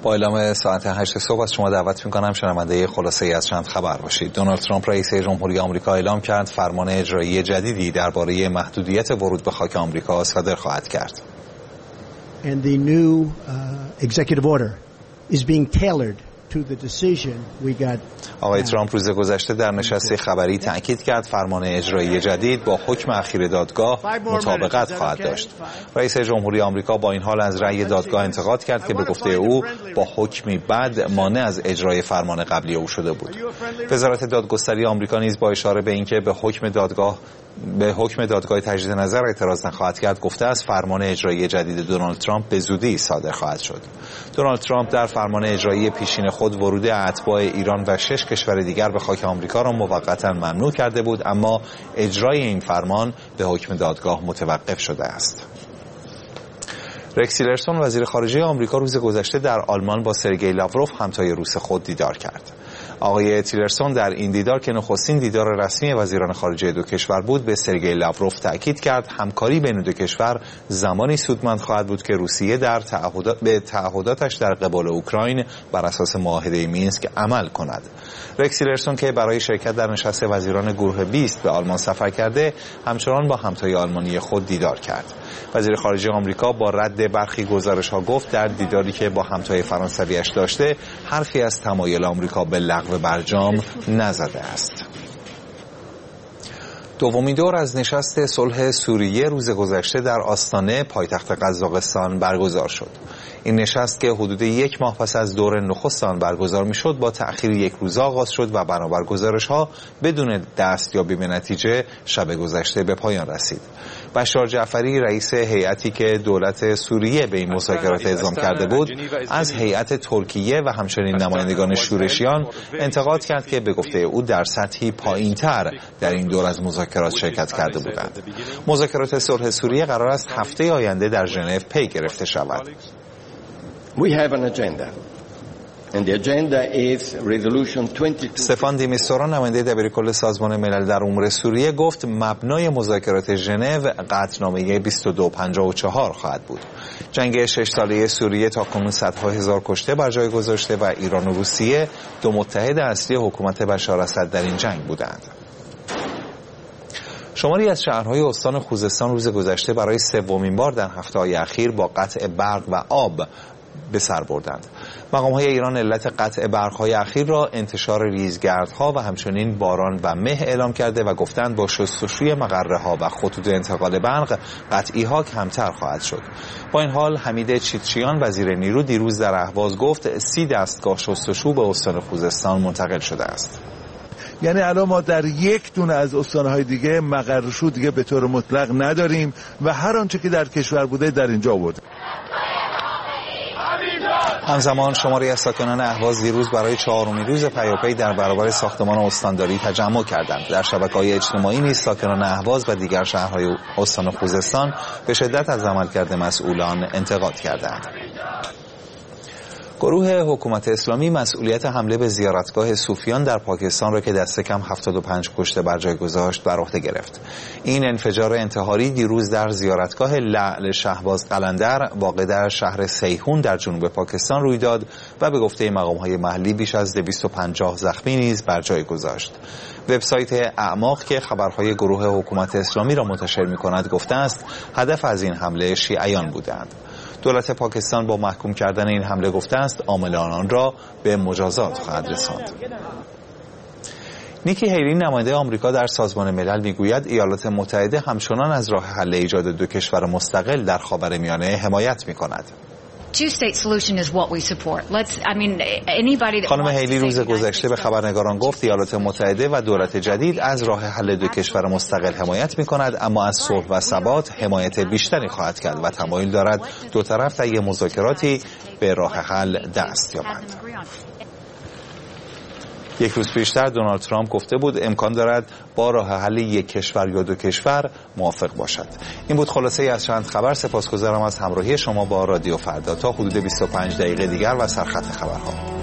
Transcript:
با اعلام ساعت 8 صبح از شما دعوت می‌کنم شنونده خلاصه‌ای از چند خبر باشید. دونالد ترامپ رئیس جمهوری آمریکا اعلام کرد فرمان اجرایی جدیدی درباره محدودیت ورود به خاک آمریکا صادر خواهد کرد. And the new executive order is being tailored to the decision we got. آقای ترامپ روز گذشته در نشست خبری تاکید کرد فرمان اجرایی جدید با حکم اخیر دادگاه مطابقت خواهد داشت. رئیس جمهوری آمریکا با این حال از رأی دادگاه انتقاد کرد که به گفته او با حکمی بد مانع از اجرای فرمان قبلی او شده بود. وزارت دادگستری آمریکا نیز با اشاره به اینکه به حکم دادگاه تجدید نظر اعتراض نخواهد کرد گفته است فرمان اجرایی جدید دونالد ترامپ به زودی صادر خواهد شد. دونالد ترامپ در فرمان اجرایی پیشین خود ورود اتباع ایران و 6 کشور دیگر به خاک آمریکا را موقتا ممنوع کرده بود، اما اجرای این فرمان به حکم دادگاه متوقف شده است. رکس تیلرسون وزیر خارجه آمریکا روز گذشته در آلمان با سرگئی لاوروف همتای روس خود دیدار کرد. آقای تیلرسون در این دیدار که نخستین دیدار رسمی وزیران خارجه دو کشور بود به سرگئی لاوروف تأکید کرد همکاری بین دو کشور زمانی سودمند خواهد بود که روسیه به تعهداتش در قبال اوکراین بر اساس معاهده مینسک عمل کند. رکس تیلرسون که برای شرکت در نشست وزیران گروه 20 به آلمان سفر کرده همچنان با همتای آلمانی خود دیدار کرد. وزیر خارجه آمریکا با رد برخی گزارش‌ها گفت در دیداری که با همتای فرانسویش داشته حرفی از تمایل آمریکا به لغو برجام نزده است. دومین دور از نشست صلح سوریه روز گذشته در آستانه پایتخت قزاقستان برگزار شد. این نشست که حدود 1 ماه پس از دور نخست آن برگزار میشد با تأخیر 1 روز آغاز شد و بنابر گزارش‌ها بدون دستیابی به نتیجه شب گذشته به پایان رسید. بشار جعفری رئیس هیئتی که دولت سوریه به این مذاکرات اعزام کرده بود از هیئت ترکیه و همچنین نمایندگان شورشیان انتقاد کرد که به گفته او در سطحی پایین‌تر در این دور از مذاکرات شرکت کرده بودند. مذاکرات صلح سوریه قرار است هفته آینده در ژنو پی گرفته شود. We have an agenda. And the agenda is resolution 22. استفان دیمیستورا نماینده دبیرکل سازمان ملل در امور سوریه گفت مبنای مذاکرات ژنو قطعنامه 2254 خواهد بود. جنگ 6 ساله سوریه تاکنون صدها هزار کشته بر جای گذاشته و ایران و روسیه دو متحد اصلی حکومت بشار اسد در این جنگ بودند. شماری از شهرهای استان خوزستان روز گذشته برای سومین بار در هفته‌های اخیر با قطع برق و آب به سر بردند. مقام‌های ایران علت قطع برق‌های اخیر را انتشار ریزگردها و همچنین باران و مه اعلام کرده و گفتند با شستشوی مقره‌ها و خطوط انتقال برق قطعی‌ها کمتر خواهد شد. با این حال حمید چیتچیان وزیر نیرو دیروز در اهواز گفت 30 دستگاه شستشو به استان خوزستان منتقل شده است. یعنی الان ما در یک دونه از استان‌های دیگه مقرشو دیگه به طور مطلق نداریم و هر آنچه که در کشور بوده در اینجا آورده. همزمان شماری از ساکنان اهواز دیروز برای 4مین روز پیاپی در برابر ساختمان استانداری تجمع کردند. در شبکه‌های اجتماعی نیز ساکنان اهواز و دیگر شهرهای استان خوزستان به شدت از عملکرد مسئولان انتقاد کردند. گروه حکومت اسلامی مسئولیت حمله به زیارتگاه صوفیان در پاکستان را که دست کم 75 کشته بر جای گذاشت بر عهده گرفت. این انفجار انتحاری دیروز در زیارتگاه لعل شهباز قلندر واقع در شهر سیحون در جنوب پاکستان روی داد و به گفته مقام‌های محلی بیش از 250 زخمی نیز بر جای گذاشت. وبسایت اعماق که خبرهای گروه حکومت اسلامی را منتشر می‌کند گفته است هدف از این حمله شیعیان بودند. دولت پاکستان با محکوم کردن این حمله گفته است عاملان آن را به مجازات خواهد رساند. نیکی هیلی نماینده آمریکا در سازمان ملل میگوید ایالات متحده همچنان از راه حل ایجاد دو کشور مستقل در خاورمیانه حمایت می‌کند. خانم هیلی روز گذشته به خبرنگاران گفت ایالات متحده و دولت جدید از راه حل دو کشور مستقل حمایت می‌کند، اما از صلح و ثبات حمایت بیشتری خواهد کرد و تمایل دارد دو طرف طی مذاکراتی به راه حل دست یابند. یک روز پیشتر دونالد ترامپ گفته بود امکان دارد با راه حل یک کشور یا دو کشور موافق باشد. این بود خلاصه از چند خبر. سپاسگزارم از همراهی شما با رادیو فردا. تا حدود 25 دقیقه دیگر و سرخط خبرها.